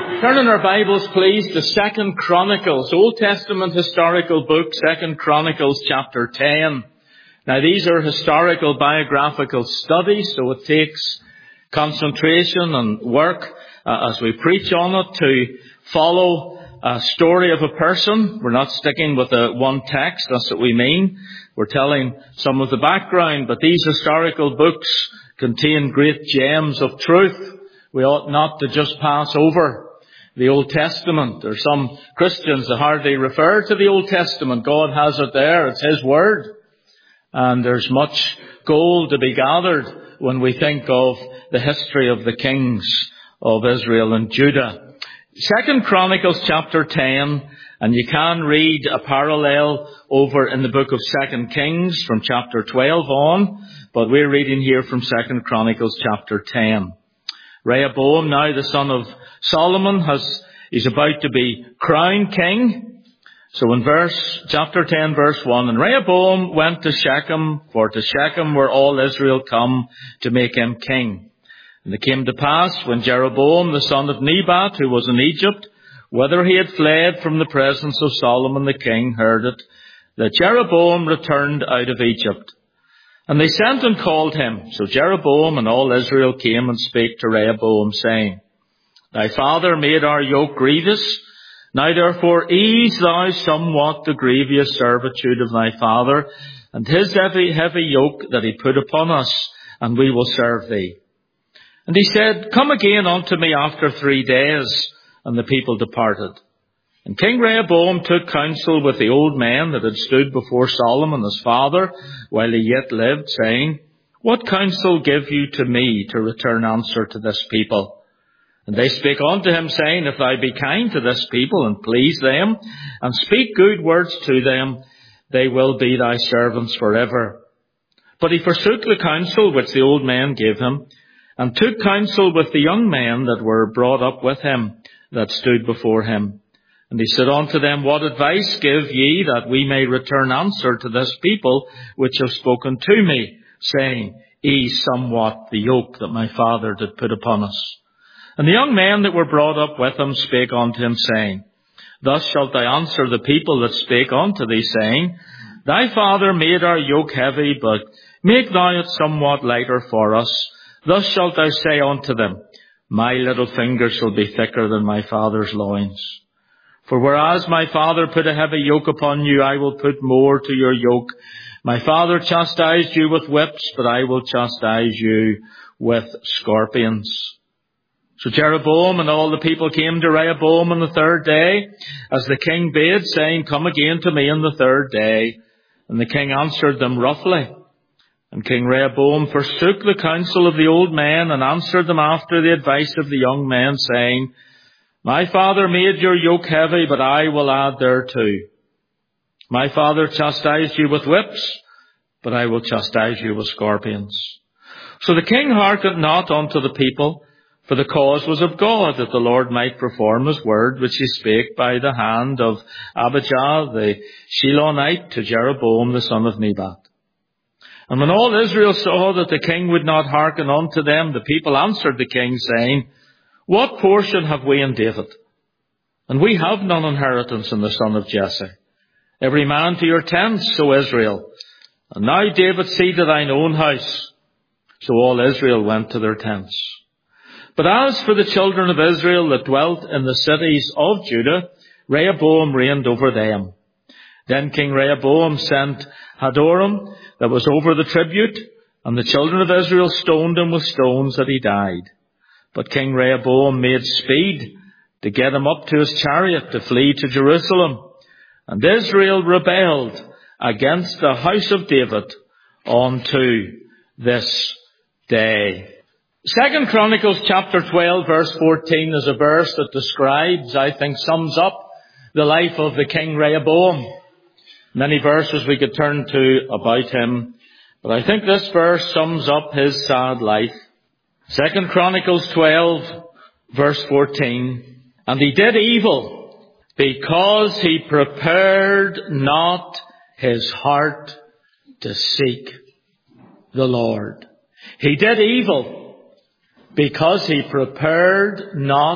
Turn in our Bibles, please, to 2 Chronicles, Old Testament historical book, 2 Chronicles chapter 10. Now, these are historical biographical studies, so it takes concentration and work as we preach on it to follow a story of a person. We're not sticking with one text, that's what we mean. We're telling some of the background, but these historical books contain great gems of truth. We ought not to just pass over the Old Testament. There's some Christians that hardly refer to the Old Testament. God has it there. It's His Word. And there's much gold to be gathered when we think of the history of the kings of Israel and Judah. 2 Chronicles chapter 10, and you can read a parallel over in the book of 2 Kings from chapter 12 on, but we're reading here from 2 Chronicles chapter 10. Rehoboam, now the son of Solomon, he's about to be crowned king. So in chapter 10, verse 1, and Rehoboam went to Shechem, for to Shechem were all Israel come to make him king. And it came to pass, when Jeroboam, the son of Nebat, who was in Egypt, whither he had fled from the presence of Solomon the king, heard it, that Jeroboam returned out of Egypt. And they sent and called him. So Jeroboam and all Israel came and spake to Rehoboam, saying, Thy father made our yoke grievous. Now therefore ease thou somewhat the grievous servitude of thy father, and his heavy yoke that he put upon us, and we will serve thee. And he said, Come again unto me after 3 days. And the people departed. And King Rehoboam took counsel with the old men that had stood before Solomon his father, while he yet lived, saying, What counsel give you to me to return answer to this people? And they spake unto him, saying, If thou be kind to this people, and please them, and speak good words to them, they will be thy servants forever. But he forsook the counsel which the old men gave him, and took counsel with the young men that were brought up with him, that stood before him. And he said unto them, What advice give ye, that we may return answer to this people which have spoken to me, saying, Ease somewhat the yoke that my father did put upon us? And the young men that were brought up with him spake unto him, saying, Thus shalt thou answer the people that spake unto thee, saying, Thy father made our yoke heavy, but make thou it somewhat lighter for us. Thus shalt thou say unto them, My little finger shall be thicker than my father's loins. For whereas my father put a heavy yoke upon you, I will put more to your yoke. My father chastised you with whips, but I will chastise you with scorpions. So Jeroboam and all the people came to Rehoboam on the 3rd day, as the king bade, saying, Come again to me on the 3rd day. And the king answered them roughly. And King Rehoboam forsook the counsel of the old men, and answered them after the advice of the young men, saying, My father made your yoke heavy, but I will add thereto. My father chastised you with whips, but I will chastise you with scorpions. So the king hearkened not unto the people, for the cause was of God, that the Lord might perform his word, which he spake by the hand of Abijah the Shilonite to Jeroboam the son of Nebat. And when all Israel saw that the king would not hearken unto them, the people answered the king, saying, What portion have we in David? And we have none inheritance in the son of Jesse. Every man to your tents, O Israel. And now David, see to thine own house. So all Israel went to their tents. But as for the children of Israel that dwelt in the cities of Judah, Rehoboam reigned over them. Then King Rehoboam sent Hadoram, that was over the tribute, and the children of Israel stoned him with stones that he died. But King Rehoboam made speed to get him up to his chariot to flee to Jerusalem. And Israel rebelled against the house of David unto this day. 2 Chronicles chapter 12 verse 14 is a verse that describes, I think, sums up the life of the King Rehoboam. Many verses we could turn to about him, but I think this verse sums up his sad life. 2 Chronicles 12 verse 14, And he did evil because he prepared not his heart to seek the Lord. He did evil because he prepared not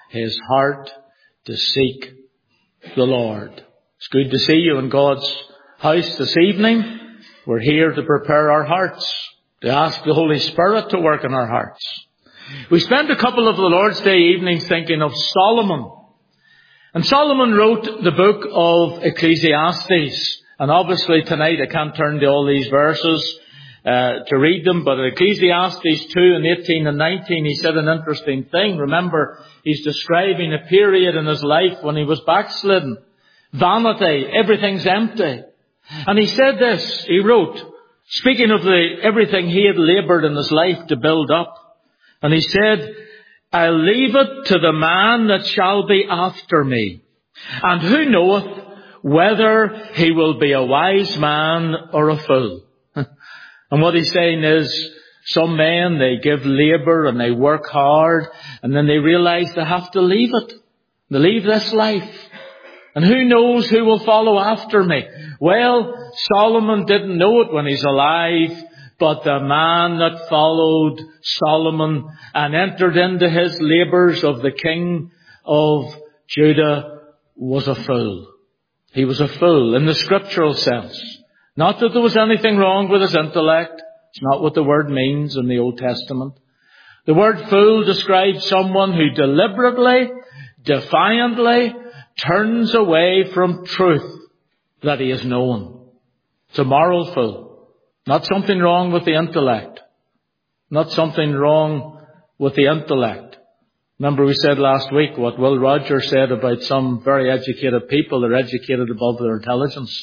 his heart to seek the Lord. It's good to see you in God's house this evening. We're here to prepare our hearts, to ask the Holy Spirit to work in our hearts. We spent a couple of the Lord's Day evenings thinking of Solomon. And Solomon wrote the book of Ecclesiastes. And obviously tonight I can't turn to all these verses to read them, but in Ecclesiastes 2 and 18 and 19 he said an interesting thing. Remember, he's describing a period in his life when he was backslidden. Vanity, everything's empty. And he said this, he wrote, speaking of everything he had laboured in his life to build up. And he said, I'll leave it to the man that shall be after me. And who knoweth whether he will be a wise man or a fool? And what he's saying is, some men, they give labour and they work hard, and then they realise they have to leave it. They leave this life. And who knows who will follow after me? Well, Solomon didn't know it when he's alive, but the man that followed Solomon and entered into his labours of the king of Judah was a fool. He was a fool in the scriptural sense. Not that there was anything wrong with his intellect. It's not what the word means in the Old Testament. The word fool describes someone who deliberately, defiantly turns away from truth that he has known. It's a moral fool. Not something wrong with the intellect. Not something wrong with the intellect. Remember we said last week what Will Rogers said about some very educated people. They're educated above their intelligence.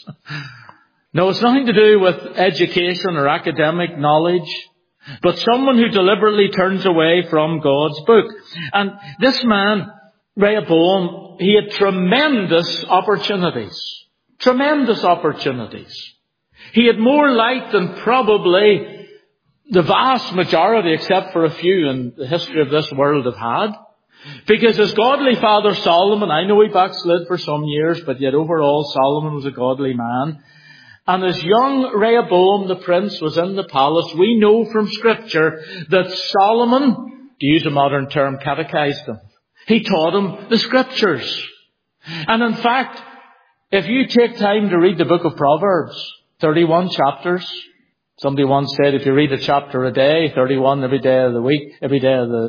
No, it's nothing to do with education or academic knowledge, but someone who deliberately turns away from God's book. And this man, Rehoboam, he had tremendous opportunities. Tremendous opportunities. He had more light than probably the vast majority, except for a few in the history of this world, have had. Because his godly father Solomon, I know he backslid for some years, but yet overall Solomon was a godly man. And as young Rehoboam the prince was in the palace, we know from Scripture that Solomon, to use a modern term, catechized him. He taught him the Scriptures. And in fact, if you take time to read the book of Proverbs, 31 chapters, somebody once said if you read a chapter a day, 31 every day of the week, every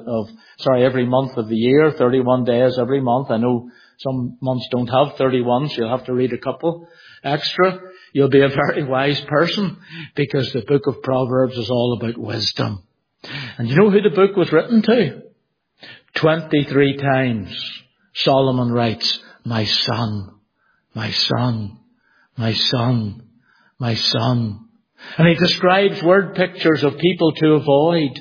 month of the year, 31 days every month. I know some months don't have 31, so you'll have to read a couple extra. You'll be a very wise person, because the book of Proverbs is all about wisdom. And you know who the book was written to? 23 times Solomon writes, my son, my son, my son, my son. And he describes word pictures of people to avoid,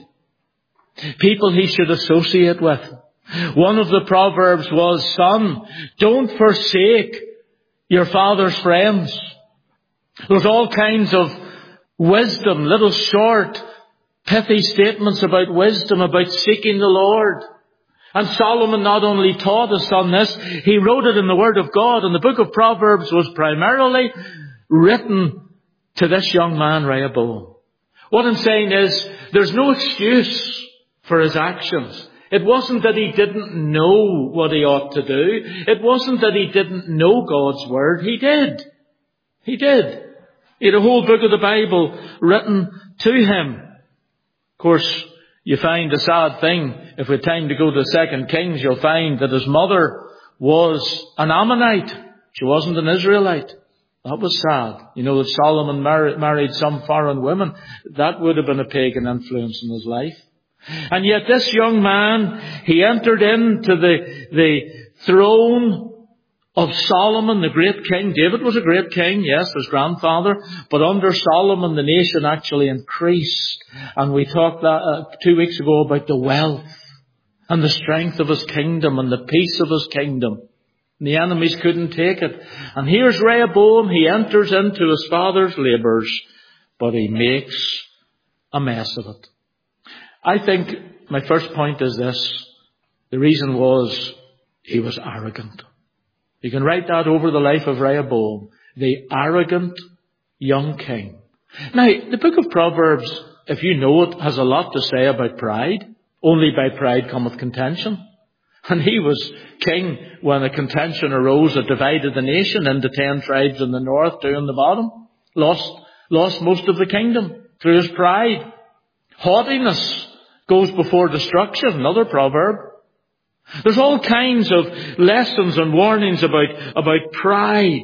people he should associate with. One of the Proverbs was, son, don't forsake your father's friends. There's all kinds of wisdom, little short, pithy statements about wisdom, about seeking the Lord. And Solomon not only taught his son this, he wrote it in the Word of God. And the book of Proverbs was primarily written to this young man, Rehoboam. What I'm saying is, there's no excuse for his actions. It wasn't that he didn't know what he ought to do. It wasn't that he didn't know God's Word. He did. He did. He had a whole book of the Bible written to him. Of course, you find a sad thing. If we had time to go to 2 Kings, you'll find that his mother was an Ammonite. She wasn't an Israelite. That was sad. You know that Solomon married some foreign women. That would have been a pagan influence in his life. And yet this young man, he entered into the throne of Solomon, the great king. David was a great king, yes, his grandfather. But under Solomon, the nation actually increased. And we talked 2 weeks ago about the wealth and the strength of his kingdom and the peace of his kingdom. And the enemies couldn't take it. And here's Rehoboam. He enters into his father's labours, but he makes a mess of it. I think my first point is this. The reason was he was arrogant. You can write that over the life of Rehoboam, the arrogant young king. Now, the book of Proverbs, if you know it, has a lot to say about pride. Only by pride cometh contention. And he was king when a contention arose that divided the nation into 10 tribes in the north, 2 in the bottom. Lost most of the kingdom through his pride. Haughtiness goes before destruction, another proverb. There's all kinds of lessons and warnings about pride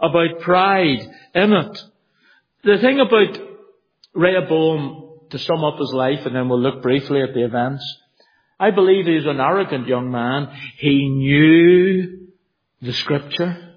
in it. The thing about Rehoboam, to sum up his life, and then we'll look briefly at the events, I believe he's an arrogant young man. He knew the Scripture.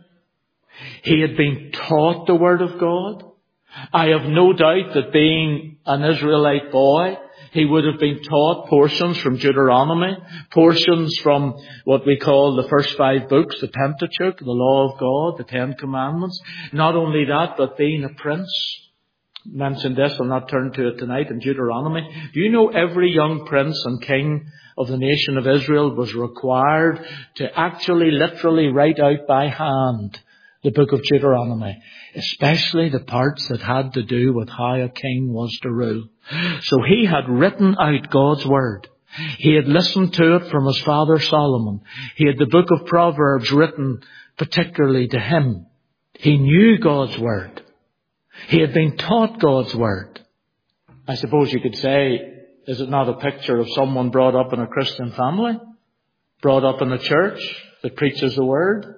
He had been taught the Word of God. I have no doubt that being an Israelite boy, he would have been taught portions from Deuteronomy, portions from what we call the first 5 books, the Pentateuch, the Law of God, the 10 Commandments. Not only that, but being a prince. Mentioned this, I'll not turn to it tonight, in Deuteronomy. Do you know every young prince and king of the nation of Israel was required to actually literally write out by hand the book of Deuteronomy, especially the parts that had to do with how a king was to rule. So he had written out God's Word. He had listened to it from his father Solomon. He had the book of Proverbs written particularly to him. He knew God's Word. He had been taught God's Word. I suppose you could say, is it not a picture of someone brought up in a Christian family? Brought up in a church that preaches the Word?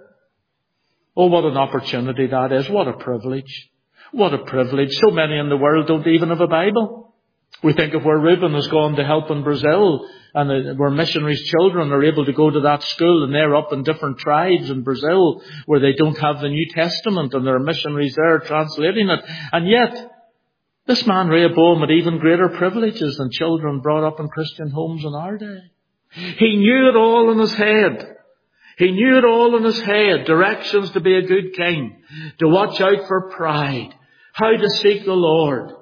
Oh, what an opportunity that is. What a privilege. What a privilege. So many in the world don't even have a Bible. We think of where Reuben has gone to help in Brazil, and where missionaries' children are able to go to that school, and they're up in different tribes in Brazil where they don't have the New Testament, and there are missionaries there translating it. And yet, this man Rehoboam had even greater privileges than children brought up in Christian homes in our day. He knew it all in his head. He knew it all in his head. Directions to be a good king. To watch out for pride. How to seek the Lord.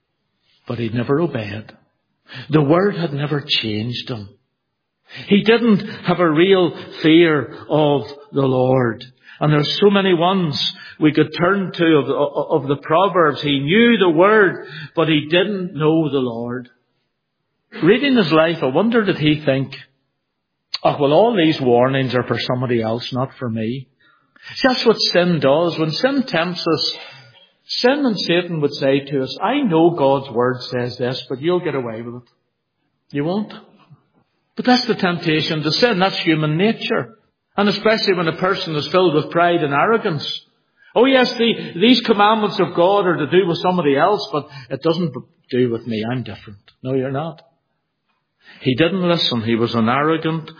But he'd never obeyed. The Word had never changed him. He didn't have a real fear of the Lord. And there's so many ones we could turn to of the Proverbs. He knew the Word, but he didn't know the Lord. Reading his life, I wonder did he think, oh, well, all these warnings are for somebody else, not for me. That's what sin does. When sin tempts us, sin and Satan would say to us, I know God's Word says this, but you'll get away with it. You won't. But that's the temptation to sin. That's human nature. And especially when a person is filled with pride and arrogance. Oh yes, these commandments of God are to do with somebody else, but it doesn't do with me. I'm different. No, you're not. He didn't listen. He was an arrogant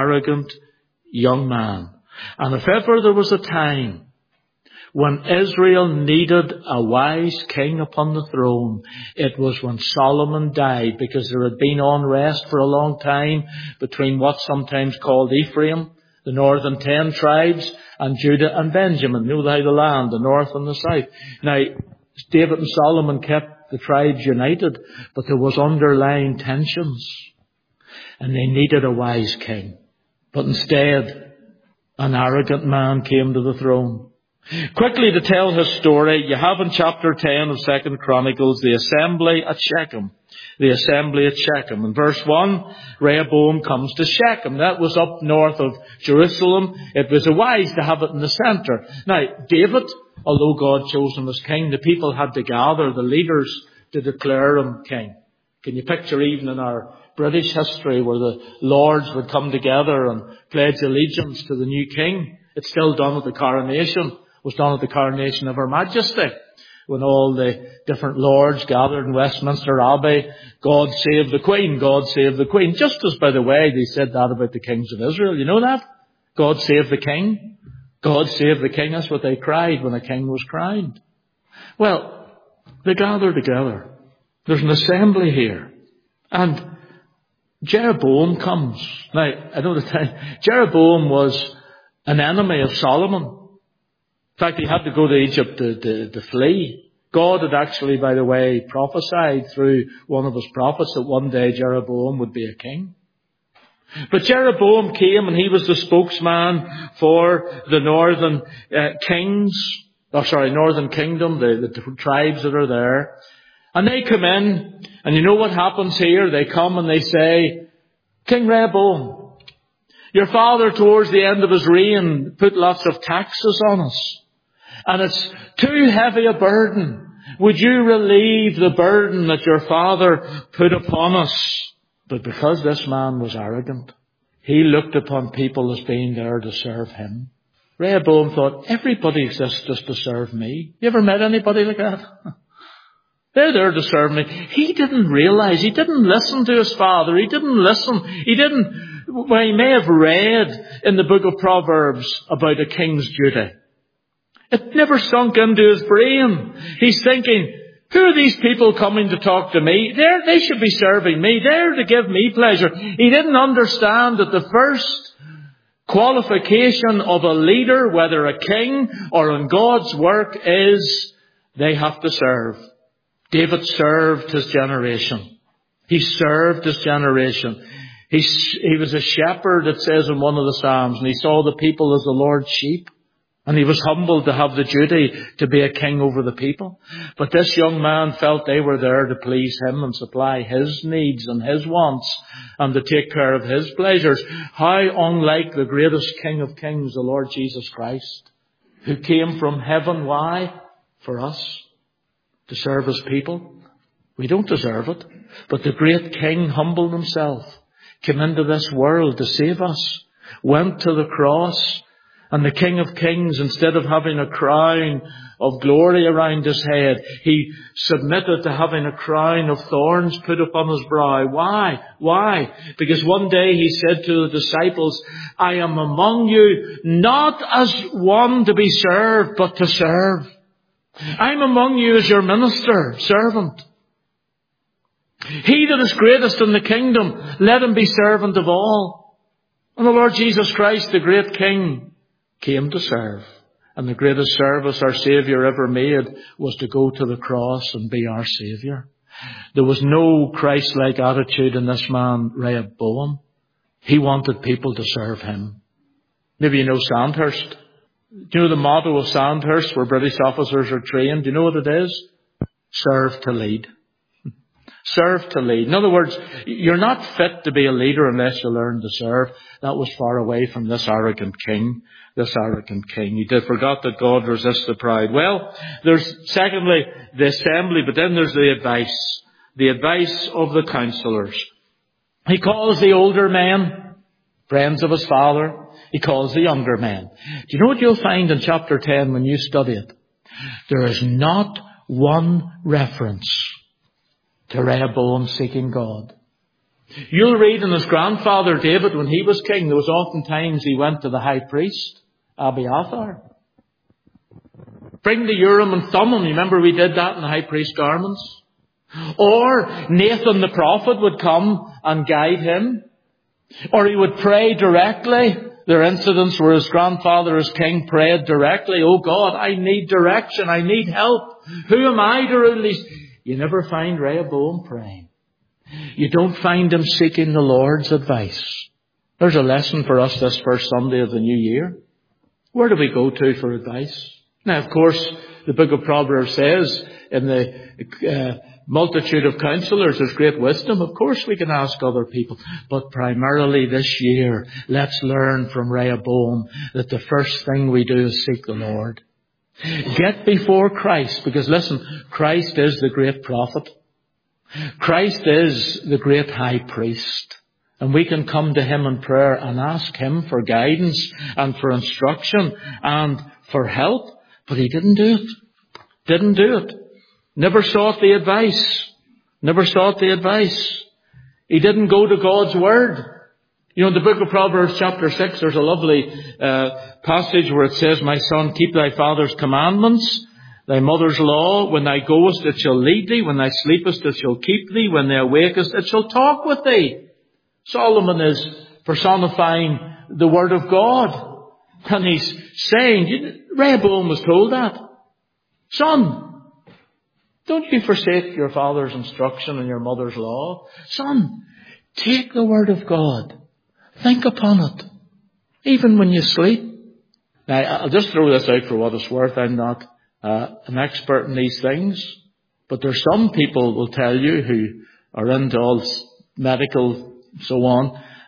young man. And if ever there was a time when Israel needed a wise king upon the throne, it was when Solomon died, because there had been unrest for a long time between what's sometimes called Ephraim, the northern 10 tribes, and Judah and Benjamin. Knew how the land, the north and the south. Now, David and Solomon kept the tribes united, but there was underlying tensions. And they needed a wise king. But instead, an arrogant man came to the throne. Quickly to tell his story, you have in chapter 10 of 2 Chronicles the assembly at Shechem. The assembly at Shechem. In verse 1, Rehoboam comes to Shechem. That was up north of Jerusalem. It was wise to have it in the centre. Now, David, although God chose him as king, the people had to gather, the leaders, to declare him king. Can you picture even in our British history where the lords would come together and pledge allegiance to the new king? It's still done at the coronation. It was done at the coronation of Her Majesty, when all the different lords gathered in Westminster Abbey. God save the Queen, God save the Queen. Just as, by the way, they said that about the kings of Israel. You know that? God save the king. God save the king. That's what they cried when a king was crowned. Well, they gather together. There's an assembly here. And Jeroboam comes. Now, I know the time. Jeroboam was an enemy of Solomon. In fact, he had to go to Egypt to flee. God had actually, by the way, prophesied through one of his prophets that one day Jeroboam would be a king. But Jeroboam came and he was the spokesman for the northern northern kingdom, the different tribes that are there. And they come in, and you know what happens here? They come and they say, King Rehoboam, Your father, towards the end of his reign, put lots of taxes on us. And it's too heavy a burden. Would you relieve the burden that your father put upon us? But because this man was arrogant, he looked upon people as being there to serve him. Rehoboam thought, everybody exists just to serve me. You ever met anybody like that? They're there to serve me. He didn't realize, he didn't listen to his father. He may have read in the book of Proverbs about a king's duty. It never sunk into his brain. He's thinking, who are these people coming to talk to me? They should be serving me. They're to give me pleasure. He didn't understand that the first qualification of a leader, whether a king or in God's work, is they have to serve. David served his generation. He served his generation. He was a shepherd, it says in one of the Psalms, and he saw the people as the Lord's sheep. And he was humbled to have the duty to be a king over the people. But this young man felt they were there to please him and supply his needs and his wants and to take care of his pleasures. How unlike the greatest King of Kings, the Lord Jesus Christ, who came from heaven. Why? For us. To serve his people. We don't deserve it. But the great King humbled himself, came into this world to save us, went to the cross. And the King of Kings, instead of having a crown of glory around his head, he submitted to having a crown of thorns put upon his brow. Why? Why? Because one day he said to the disciples, I am among you not as one to be served, but to serve. I'm among you as your minister, servant. He that is greatest in the kingdom, let him be servant of all. And the Lord Jesus Christ, the great King, came to serve. And the greatest service our Saviour ever made was to go to the cross and be our Saviour. There was no Christ-like attitude in this man, Rehoboam. He wanted people to serve him. Maybe you know Sandhurst. Do you know the motto of Sandhurst, where British officers are trained? Do you know what it is? Serve to lead. Serve to lead. In other words, you're not fit to be a leader unless you learn to serve. That was far away from this arrogant king. This arrogant king. He forgot that God resists the proud. Well, there's secondly the assembly, but then there's the advice. The advice of the counselors. He calls the older men friends of his father. He calls the younger men. Do you know what you'll find in chapter 10 when you study it? There is not one reference to Rehoboam seeking God. You'll read in his grandfather David, when he was king, there was often times he went to the high priest, Abiathar. Bring the Urim and Thummim. You remember we did that in the high priest's garments? Or Nathan the prophet would come and guide him. Or he would pray directly. There are incidents where his grandfather as king prayed directly. Oh God, I need direction. I need help. Who am I to rule these? You never find Rehoboam praying. You don't find him seeking the Lord's advice. There's a lesson for us this first Sunday of the new year. Where do we go to for advice? Now, of course, the book of Proverbs says in the multitude of counselors there's great wisdom. Of course we can ask other people. But primarily this year, let's learn from Rehoboam that the first thing we do is seek the Lord. Get before Christ, because listen, Christ is the great prophet. Christ is the great high priest. And we can come to him in prayer and ask him for guidance and for instruction and for help. But he didn't do it. Didn't do it. Never sought the advice. Never sought the advice. He didn't go to God's word. You know, in the book of Proverbs chapter 6, there's a lovely passage where it says, My son, keep thy father's commandments, thy mother's law. When thou goest, it shall lead thee. When thou sleepest, it shall keep thee. When thou awakest, it shall talk with thee. Solomon is personifying the word of God. And he's saying, Rehoboam was told that. Son, don't you forsake your father's instruction and your mother's law. Son, take the word of God. Think upon it. Even when you sleep. Now, I'll just throw this out for what it's worth. I'm not an expert in these things. But there's some people will tell you who are into all medical so on,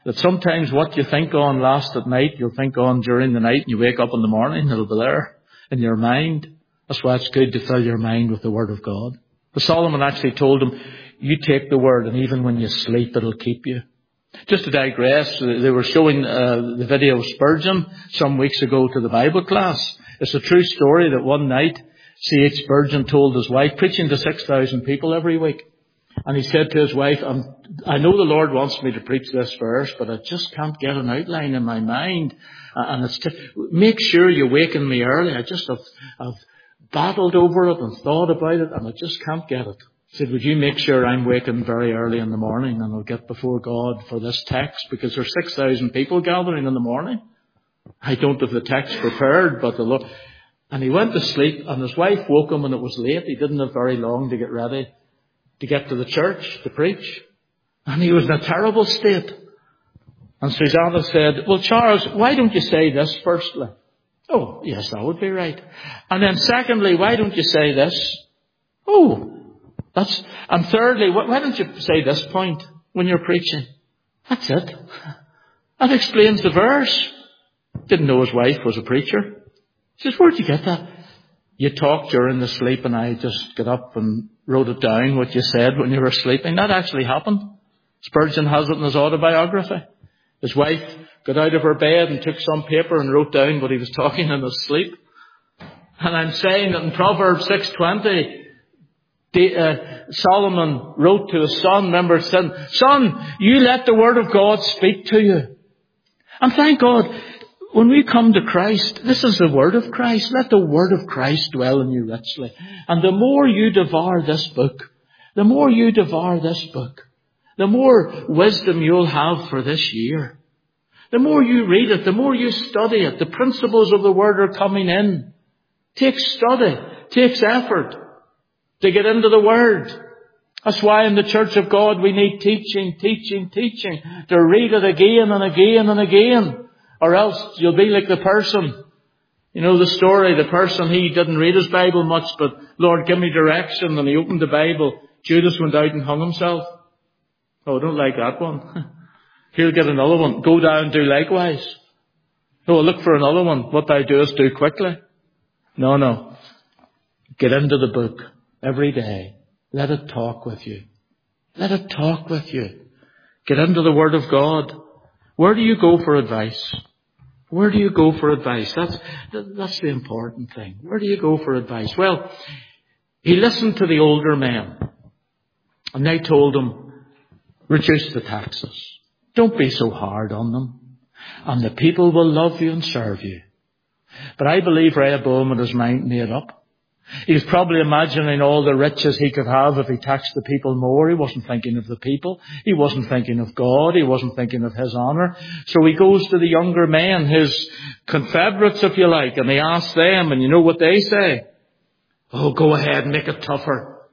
that sometimes what you think on last at night, you'll think on during the night, and you wake up in the morning, it'll be there in your mind. That's why it's good to fill your mind with the Word of God. But Solomon actually told him, you take the Word, and even when you sleep, it'll keep you. Just to digress, they were showing the video of Spurgeon some weeks ago to the Bible class. It's a true story that one night C.H. Spurgeon told his wife, preaching to 6,000 people every week, and he said to his wife, I know the Lord wants me to preach this verse, but I just can't get an outline in my mind. And it's make sure you waken me early. I've battled over it and thought about it, and I just can't get it. He said, would you make sure I'm waking very early in the morning, and I'll get before God for this text, because there's 6,000 people gathering in the morning. I don't have the text prepared, but the Lord... And he went to sleep, and his wife woke him, and it was late. He didn't have very long to get ready to get to the church to preach. And he was in a terrible state. And Susanna said, well, Charles, why don't you say this firstly? Oh, yes, that would be right. And then secondly, why don't you say this? Oh, and thirdly, why don't you say this point when you're preaching? That's it. That explains the verse. Didn't know his wife was a preacher. He says, where'd you get that? You talked during the sleep, and I just got up and wrote it down, what you said when you were sleeping. That actually happened. Spurgeon has it in his autobiography. His wife got out of her bed and took some paper and wrote down what he was talking in his sleep. And I'm saying that in Proverbs 6:20, Solomon wrote to his son, remember, son, you let the Word of God speak to you. And thank God, when we come to Christ, this is the Word of Christ. Let the Word of Christ dwell in you richly. And the more you devour this book, the more wisdom you'll have for this year. The more you read it, the more you study it, the principles of the Word are coming in. Takes study, takes effort to get into the Word. That's why in the Church of God we need teaching, to read it again and again and again. Or else you'll be like the person, you know the story, the person, he didn't read his Bible much, but Lord, give me direction, and he opened the Bible. Judas went out and hung himself. Oh, I don't like that one. He'll get another one. Go down and do likewise. Oh, look for another one. What thou doest, do quickly. No. Get into the book every day. Let it talk with you. Get into the Word of God. Where do you go for advice? That's the important thing. Where do you go for advice? Well, he listened to the older men, and they told him, reduce the taxes. Don't be so hard on them. And the people will love you and serve you. But I believe Rehoboam had his mind made up. He was probably imagining all the riches he could have if he taxed the people more. He wasn't thinking of the people. He wasn't thinking of God. He wasn't thinking of his honour. So he goes to the younger men, his confederates, if you like, and he asks them, and you know what they say? Oh, go ahead, make it tougher.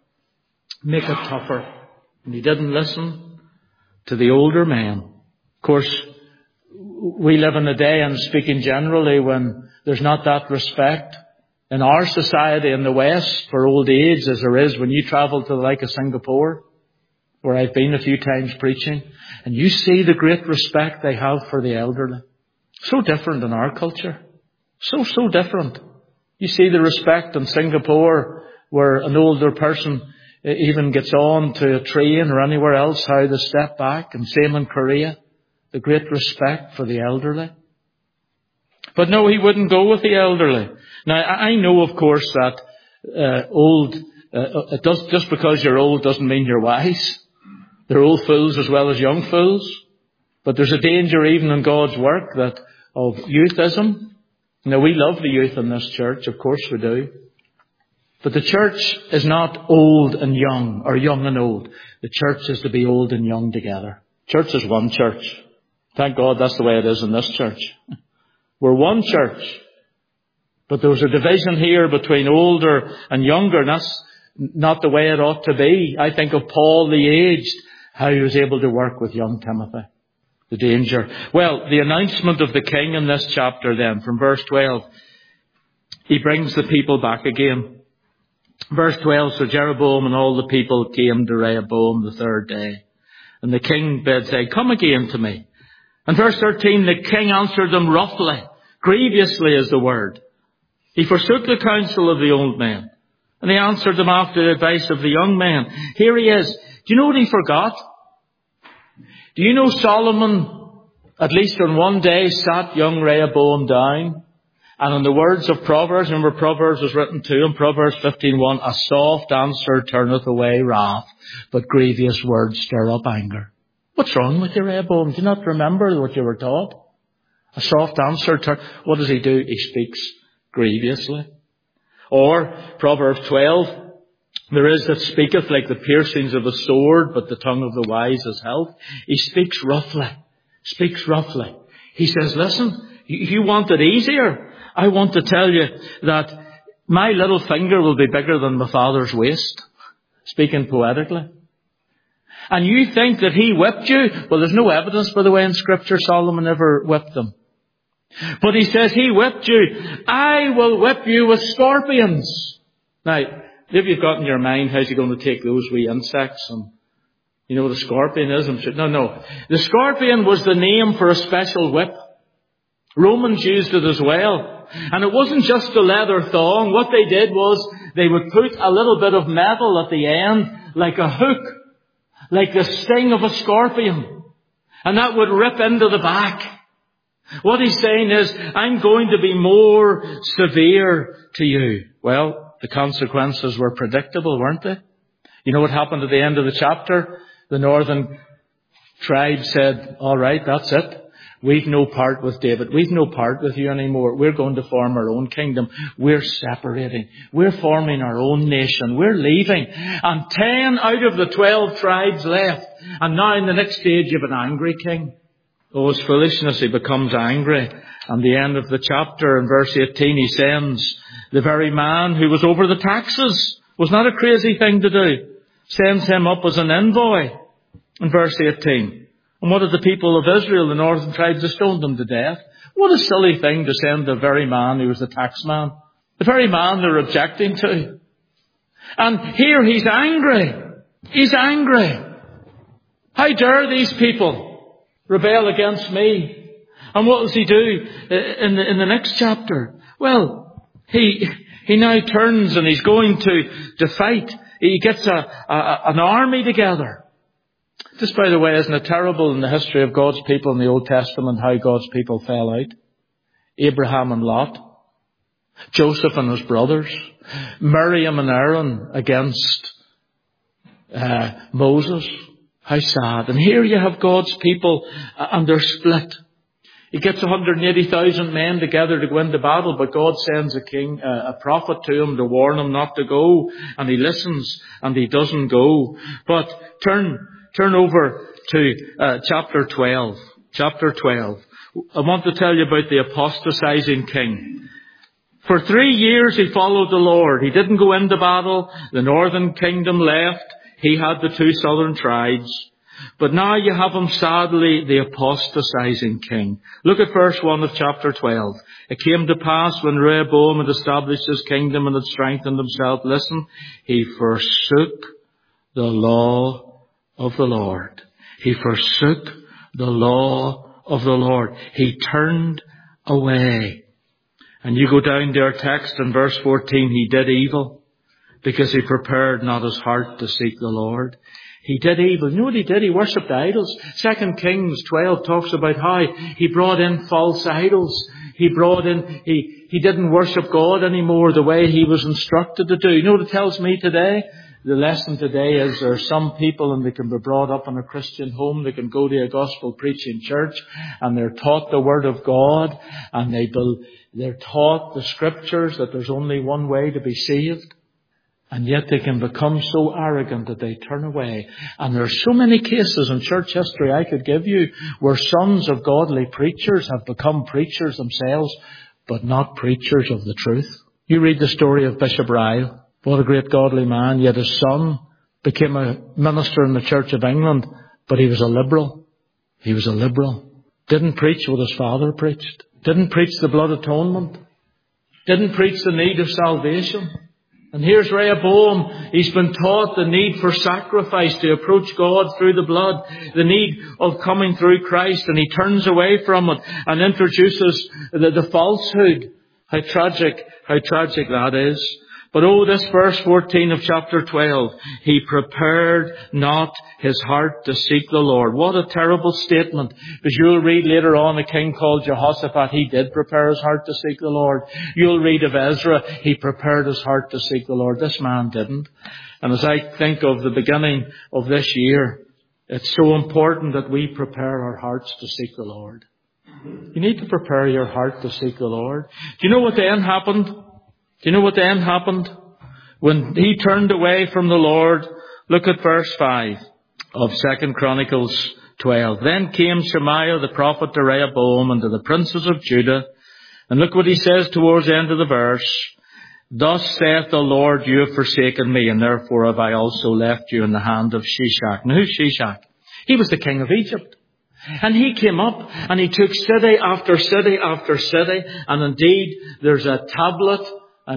And he didn't listen to the older men. Of course, we live in a day, and speaking generally, when there's not that respect in our society in the West for old age as there is when you travel to the like of Singapore, where I've been a few times preaching, and you see the great respect they have for the elderly. So different in our culture. So different. You see the respect in Singapore where an older person even gets on to a train or anywhere else, how they step back, and same in Korea. The great respect for the elderly. But no, he wouldn't go with the elderly. Now, I know, of course, that just because you're old doesn't mean you're wise. There are old fools as well as young fools. But there's a danger even in God's work of youthism. Now, we love the youth in this church, of course we do. But the church is not old and young, or young and old. The church is to be old and young together. Church is one church. Thank God that's the way it is in this church. We're one church. But there was a division here between older and younger, and that's not the way it ought to be. I think of Paul the aged, how he was able to work with young Timothy. The danger. Well, the announcement of the king in this chapter then, from verse 12, he brings the people back again. Verse 12, so Jeroboam and all the people came to Rehoboam the third day. And the king bid say, come again to me, In verse 13, the king answered them roughly. Grievously is the word. He forsook the counsel of the old men, and he answered them after the advice of the young men. Here he is. Do you know what he forgot? Do you know Solomon, at least on one day, sat young Rehoboam down? And in the words of Proverbs, remember Proverbs was written to him, Proverbs 15:1, a soft answer turneth away wrath, but grievous words stir up anger. What's wrong with you, Rehoboam? Do you not remember what you were taught? A soft answer, what does he do? He speaks grievously. Or Proverbs 12, there is that speaketh like the piercings of a sword, but the tongue of the wise is health. He speaks roughly. He says, listen, you want it easier? I want to tell you that my little finger will be bigger than my father's waist. Speaking poetically. And you think that he whipped you? Well, there's no evidence, by the way, in Scripture Solomon ever whipped them. But he says he whipped you. I will whip you with scorpions. Now, if you've got in your mind, how's he going to take those wee insects? And you know what a scorpion is? No. The scorpion was the name for a special whip. Romans used it as well. And it wasn't just a leather thong. What they did was they would put a little bit of metal at the end, like a hook, like the sting of a scorpion. And that would rip into the back. What he's saying is, I'm going to be more severe to you. Well, the consequences were predictable, weren't they? You know what happened at the end of the chapter? The northern tribe said, all right, that's it. We've no part with David. We've no part with you anymore. We're going to form our own kingdom. We're separating. We're forming our own nation. We're leaving. And 10 out of the 12 tribes left. And now in the next stage you have an angry king. Oh, his foolishness, he becomes angry. And the end of the chapter in verse 18, he sends the very man who was over the taxes. Was not a crazy thing to do. Sends him up as an envoy in verse 18. And what did the people of Israel, the northern tribes, they stoned them to death? What a silly thing to send the very man who was the tax man. The very man they're objecting to. And here he's angry. He's angry. How dare these people rebel against me? And what does he do in the next chapter? Well, he now turns and he's going to fight. He gets an army together. Just by the way, isn't it terrible in the history of God's people in the Old Testament how God's people fell out? Abraham and Lot. Joseph and his brothers. Miriam and Aaron against Moses. How sad. And here you have God's people and they're split. He gets 180,000 men together to go into battle, but God sends a prophet to him to warn him not to go. And he listens and he doesn't go. But turn over to chapter 12. Chapter 12. I want to tell you about the apostatizing king. For 3 years he followed the Lord. He didn't go into battle. The northern kingdom left. He had the 2 southern tribes. But now you have him, sadly, the apostatizing king. Look at verse 1 of chapter 12. It came to pass when Rehoboam had established his kingdom and had strengthened himself. Listen, he forsook the law of the Lord. He forsook the law of the Lord. He turned away. And you go down to our text in verse 14. He did evil because he prepared not his heart to seek the Lord. He did evil. You know what he did? He worshipped idols. 2 Kings 12 talks about how he brought in false idols. He didn't worship God anymore the way he was instructed to do. You know what it tells me today? The lesson today is there are some people and they can be brought up in a Christian home. They can go to a gospel preaching church and they're taught the Word of God and they're taught the Scriptures that there's only one way to be saved. And yet they can become so arrogant that they turn away. And there are so many cases in church history I could give you where sons of godly preachers have become preachers themselves, but not preachers of the truth. You read the story of Bishop Ryle. What a great godly man. Yet his son became a minister in the Church of England, but he was a liberal. He was a liberal. Didn't preach what his father preached. Didn't preach the blood atonement. Didn't preach the need of salvation. And here's Rehoboam. He's been taught the need for sacrifice to approach God through the blood, the need of coming through Christ, and he turns away from it and introduces the falsehood. How tragic that is. But this verse 14 of chapter 12, he prepared not his heart to seek the Lord. What a terrible statement. Because you'll read later on a king called Jehoshaphat, he did prepare his heart to seek the Lord. You'll read of Ezra, he prepared his heart to seek the Lord. This man didn't. And as I think of the beginning of this year, it's so important that we prepare our hearts to seek the Lord. You need to prepare your heart to seek the Lord. Do you know what then happened? When he turned away from the Lord, look at verse 5 of 2 Chronicles 12. Then came Shemaiah the prophet to Rehoboam and to the princes of Judah. And look what he says towards the end of the verse. Thus saith the Lord, you have forsaken me, and therefore have I also left you in the hand of Shishak. Now who's Shishak? He was the king of Egypt. And he came up and he took city after city after city. And indeed, there's a tablet. A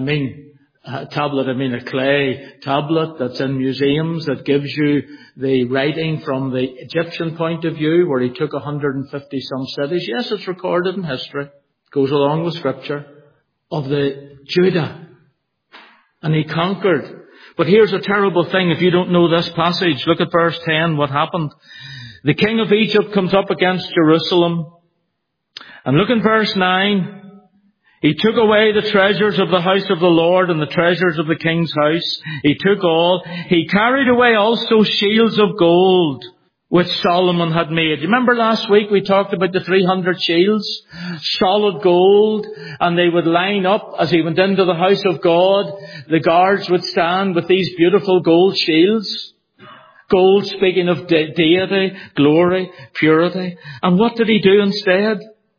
clay tablet that's in museums that gives you the writing from the Egyptian point of view, where he took 150 some cities. Yes, it's recorded in history. It goes along with scripture of the Judah. And he conquered. But here's a terrible thing if you don't know this passage. Look at verse 10, what happened. The king of Egypt comes up against Jerusalem. And look in verse 9. He took away the treasures of the house of the Lord and the treasures of the king's house. He took all. He carried away also shields of gold, which Solomon had made. You remember last week we talked about the 300 shields? Solid gold. And they would line up as he went into the house of God. The guards would stand with these beautiful gold shields. Gold speaking of deity, glory, purity. And what did he do instead?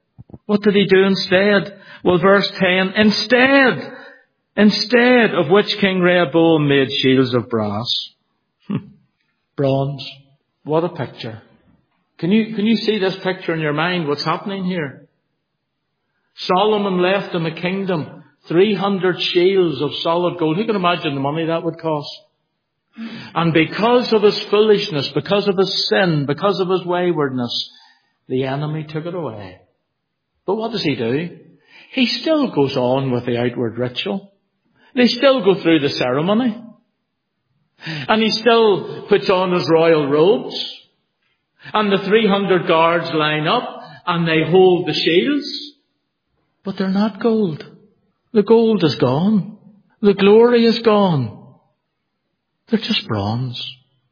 Well, verse 10, instead of which King Rehoboam made shields of brass. Bronze. What a picture. Can you see this picture in your mind? What's happening here? Solomon left in the kingdom 300 shields of solid gold. Who can imagine the money that would cost? And because of his foolishness, because of his sin, because of his waywardness, the enemy took it away. But what does he do? He still goes on with the outward ritual. They still go through the ceremony. And he still puts on his royal robes. And the 300 guards line up and they hold the shields. But they're not gold. The gold is gone. The glory is gone. They're just bronze.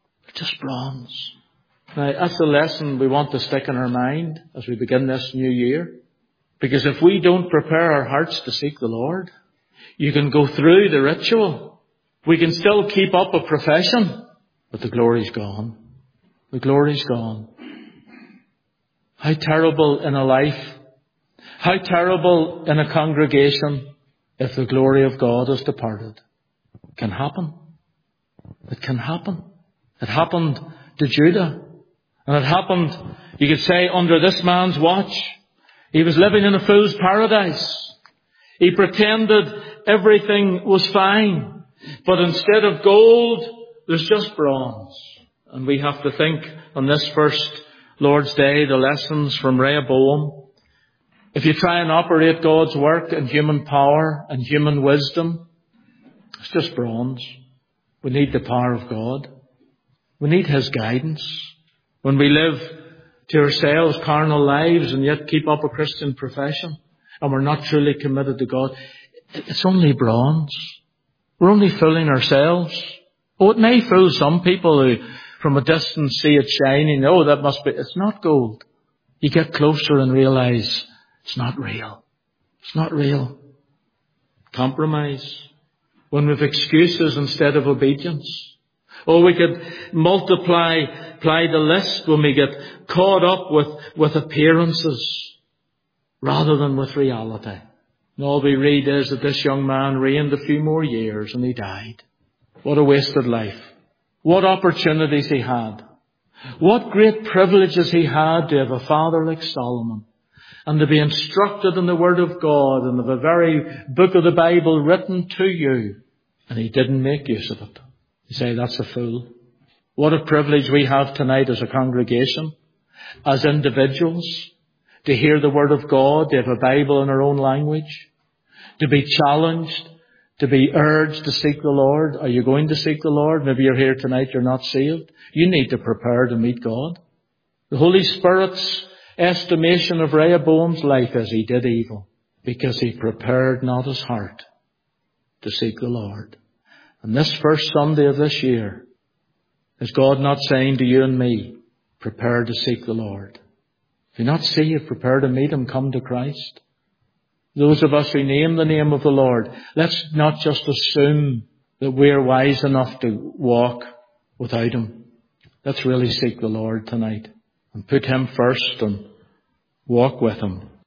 Now, that's the lesson we want to stick in our mind as we begin this new year. Because if we don't prepare our hearts to seek the Lord, you can go through the ritual. We can still keep up a profession, but the glory's gone. The glory's gone. How terrible in a life, how terrible in a congregation if the glory of God is departed. It can happen. It can happen. It happened to Judah. And it happened, you could say, under this man's watch. He was living in a fool's paradise. He pretended everything was fine. But instead of gold, there's just bronze. And we have to think on this first Lord's Day, the lessons from Rehoboam. If you try and operate God's work in human power and human wisdom, it's just bronze. We need the power of God. We need His guidance. When we live to ourselves carnal lives and yet keep up a Christian profession and we're not truly committed to God, it's only bronze. We're only fooling ourselves. It may fool some people who from a distance see it shining. That must be. It's not gold. You get closer and realize it's not real. It's not real. Compromise. When we've excuses instead of obedience. We could multiply the list when we get caught up with appearances rather than with reality. And all we read is that this young man reigned a few more years and he died. What a wasted life. What opportunities he had. What great privileges he had to have a father like Solomon. And to be instructed in the Word of God and of the very book of the Bible written to you. and he didn't make use of it. You say, that's a fool. What a privilege we have tonight as a congregation, as individuals, to hear the Word of God, to have a Bible in our own language, to be challenged, to be urged to seek the Lord. Are you going to seek the Lord? Maybe you're here tonight, you're not saved. You need to prepare to meet God. The Holy Spirit's estimation of Rehoboam's life is he did evil because he prepared not his heart to seek the Lord. And this first Sunday of this year, is God not saying to you and me, prepare to seek the Lord? If you're not saved, prepare to meet Him, come to Christ. Those of us who name the name of the Lord, let's not just assume that we're wise enough to walk without Him. Let's really seek the Lord tonight and put Him first and walk with Him.